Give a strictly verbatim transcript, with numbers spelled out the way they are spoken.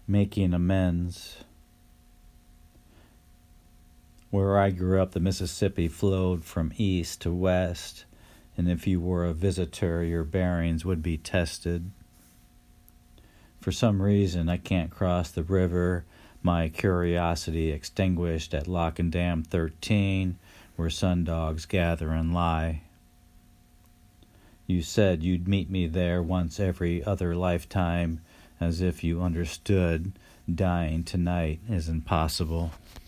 making amends. Where I grew up, the Mississippi flowed from east to west, and if you were a visitor, your bearings would be tested. For some reason, I can't cross the river, my curiosity extinguished at Lock and Dam thirteen, where sundogs gather and lie. You said you'd meet me there once every other lifetime, as if you understood dying tonight is impossible.